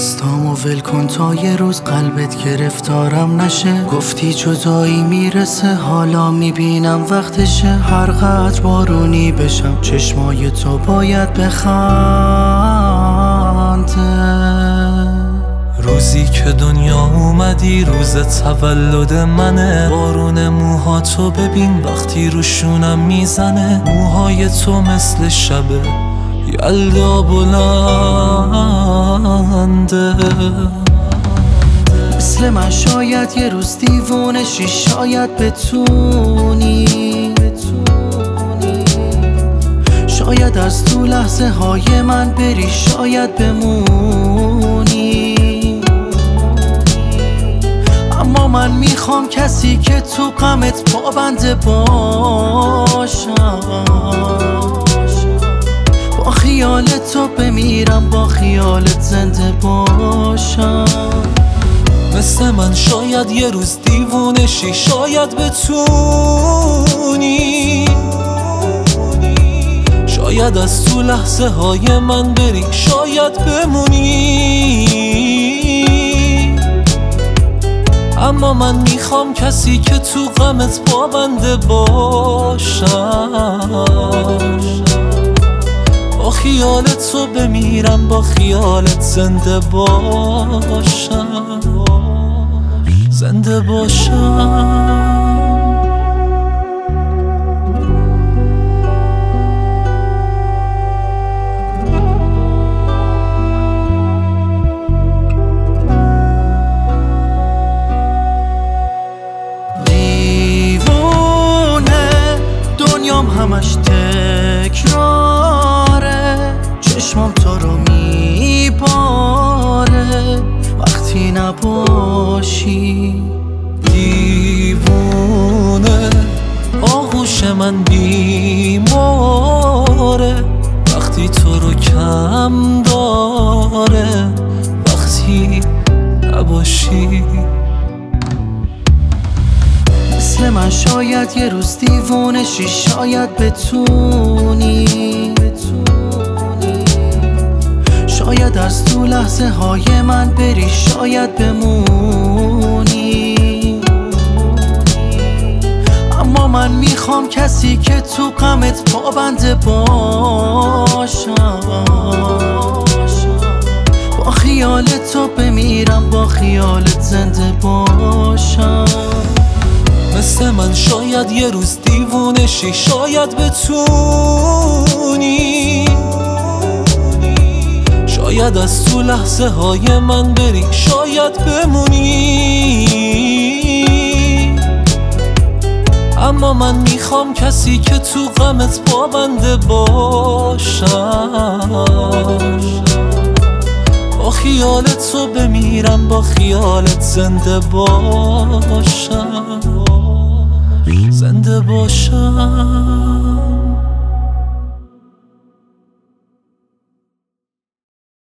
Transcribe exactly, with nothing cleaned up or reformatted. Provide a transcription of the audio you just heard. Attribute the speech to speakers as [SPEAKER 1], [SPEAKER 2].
[SPEAKER 1] دستامو ول کن تا یه روز قلبت گرفتارم نشه. گفتی جدایی میرسه، حالا میبینم وقتشه. هر قدر بارونی بشم چشمای تو باید بخنده.
[SPEAKER 2] روزی که دنیا اومدی روز تولد منه. بارون موهاتو ببین وقتی روشونم میزنه. موهای تو مثل شبه یلدا بلنده.
[SPEAKER 1] مثل من شاید یه روز دیوونشی، شاید بتونی شاید از تو لحظه های من بری، شاید بمونی. اما من میخوام کسی که تو غمت پابنده باشم. با خیال تو بمیرم، با خیالت زنده باشم.
[SPEAKER 2] مثل من شاید یه روز دیوونشی، شاید بتونی شاید از تو لحظه های من بری، شاید بمونی. اما من میخوام کسی که تو غمت پابنده باشم. با خیالت تو بمیرم، با خیالت زنده باشم، زنده باشم.
[SPEAKER 1] همش تکراره، چشمام تو رو میباره وقتی نباشی.
[SPEAKER 2] دیوونه آغوش من بیماره وقتی تو رو کم داره، وقتی نباشی.
[SPEAKER 1] مثل من شاید یه روز دیوونشی، شاید بتونی شاید از تو لحظه های من بری، شاید بمونی. اما من میخوام کسی که تو غمت پابنده باشم. با خیال تو بمیرم، با خیالت زنده باشم.
[SPEAKER 2] مثل من شاید یه روز دیوونشی، شاید بتونی شاید از تو لحظه های من بری، شاید بمونی. اما من میخوام کسی که تو غمت پابنده باشم. با خیالت تو بمیرم، با خیالت زنده باشم، زنده باشم.